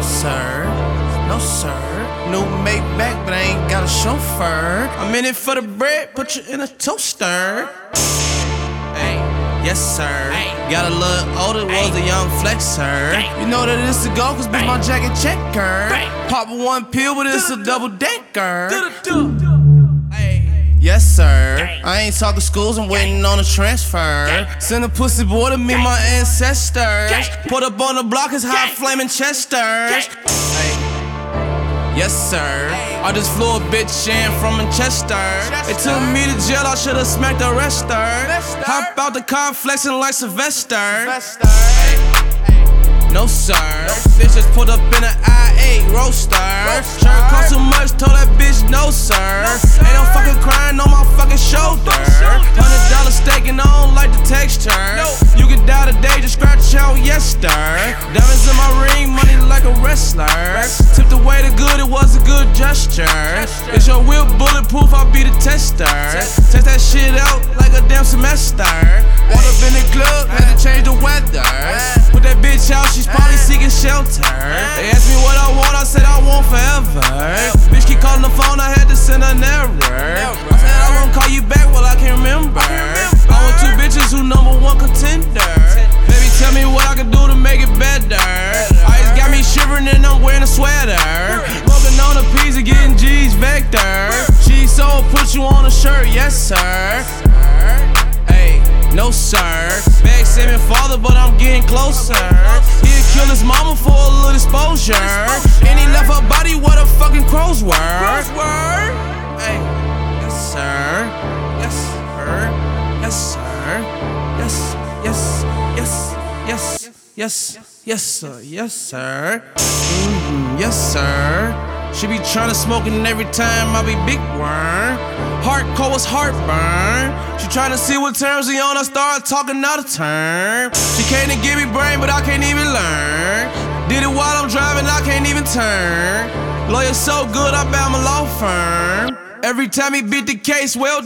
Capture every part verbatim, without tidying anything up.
sir, no sir. New Maybach, but I ain't got a chauffeur. I'm in it for the bread, put you in a toaster. Hey, yes sir. Got a little older, was a young flexer. You know that it's the go, cause bitch my jacket checker. Pop one pill, but it's a double decker. Yes sir, I ain't talking schools, I'm waiting on a transfer. Send a pussy boy to meet my ancestors. Put up on the block, it's hot flaming Chesters. Yes sir, I just flew a bitch in from Manchester. They took me to jail, I should've smacked the rester. Hop out the car flexing like Sylvester. No sir, bitch just put up in an I eight roaster. Shirt cost too much, told that bitch no sir. Ain't no fucking crying on my fucking shoulder. Hundred dollar steak and I don't like the texture. You can die today, just scratch out yester. Diamonds in my ring, money like a wrestler. Tipped away the good, it was a good gesture. Is your whip bulletproof? I'll be the tester. Test that shit out like a damn semester. Walked up in the club, had to change the weather. Put that bitch out, she's probably seeking shelter. They asked me what I want, I said I want forever. Bitch keep calling the phone, I had to send an error. I said I won't call you back, well I can't remember. I want two bitches who number one contender. Baby tell me what I can do to make it better. Ice got me shivering and I'm wearing a sweater. Smoking on a pizza, getting G's vector. She so put you on a shirt, yes sir. Hey, no sir. Bag same father, but I'm getting closer. He'd kill his mama for a little exposure. And he left her body where the fucking crows were. Hey, yes sir. Yes sir. Yes sir. Yes, yes, yes, yes, yes, yes sir. Yes sir. Mm-hmm. Yes sir. She be tryna smoke and every time I be big worm. Heart cold as heartburn. She tryna see what terms we on, I start talking out of turn. She came to give me brain, but I can't even learn. Did it while I'm driving, I can't even turn. Lawyer so good, I bound my law firm. Every time he beat the case, well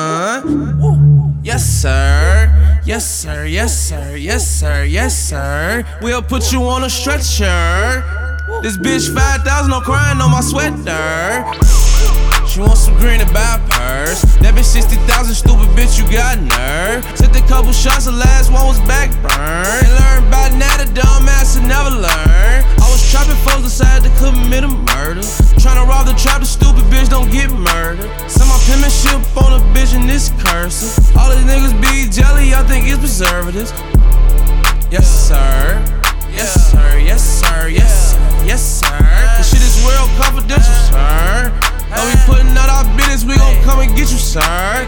done. Yes sir, yes sir, yes sir, yes sir, yes sir. We'll put you on a stretcher. This bitch five thousand, no crying on my sweater. She wants some green and buy purse. That bitch sixty thousand, stupid bitch, you got nerve. Took a couple shots, the last one was backburn. And learned by now, the dumb ass had never learned. I was trapping folks, decided to commit a murder. Tryna rob the trap, the stupid bitch don't get murdered. Send my penmanship on a bitch in this cursive. All these niggas be jelly, I think it's preservatives. Yes sir, yes sir, yes sir, yes sir, yes sir. This shit is real confidential, sir. Don't be putting out our business, we gon' come and get you, sir.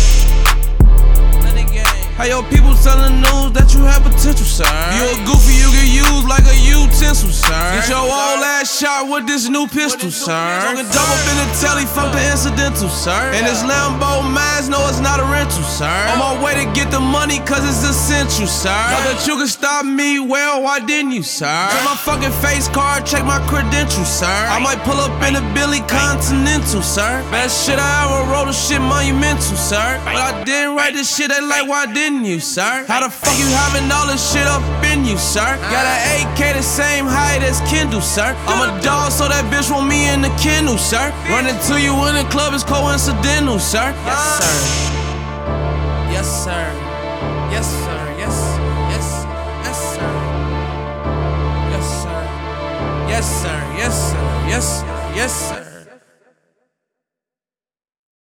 How your people telling the news that you have potential, sir? You a goofy, you get used like a utensil, sir. Get your old ass shot with this new pistol, sir. Talking double up in the telly, fuck the incidental, sir. And this Lambo mines, no, it's not a rental, sir. On my way to get the money, cause it's essential, sir. Thought that you could stop me, well, why didn't you, sir? Check my fucking face card, check my credentials, sir. I might pull up in a Billy Continental, sir. Best shit I ever wrote, a shit monumental, sir. But I didn't write this shit, they like, why didn't you, sir? How the fuck you having all this shit up in you, sir? Got an A K the same height as Kendall, sir. I'm a dog, so that bitch want me in the kennel, sir. Running to you in the club is coincidental, sir. Yes, sir. Yes, sir. Yes, sir. Yes, yes, yes, sir. Yes, sir. Yes, sir. Yes, sir. Yes, sir. Yes, sir.